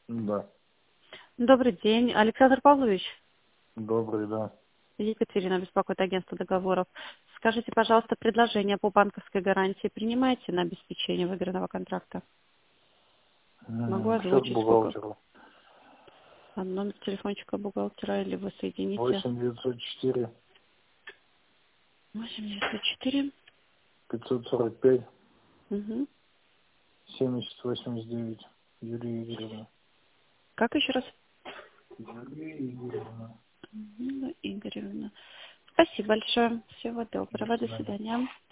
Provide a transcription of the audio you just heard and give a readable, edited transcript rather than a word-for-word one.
Да. Добрый день, Александр Павлович. Добрый, да. Екатерина, беспокоит агентство договоров. Скажите, пожалуйста, предложение по банковской гарантии принимаете на обеспечение выигранного контракта? Могу Счет озвучить, сколько? бухгалтеру. Номер телефончика бухгалтера или вы соедините? 8904 894. 545 Угу. 7089. Юлия Игоревна. Как еще раз? Юлия Игоревна. Игоревна. Спасибо большое. Всего До доброго. До свидания. свидания.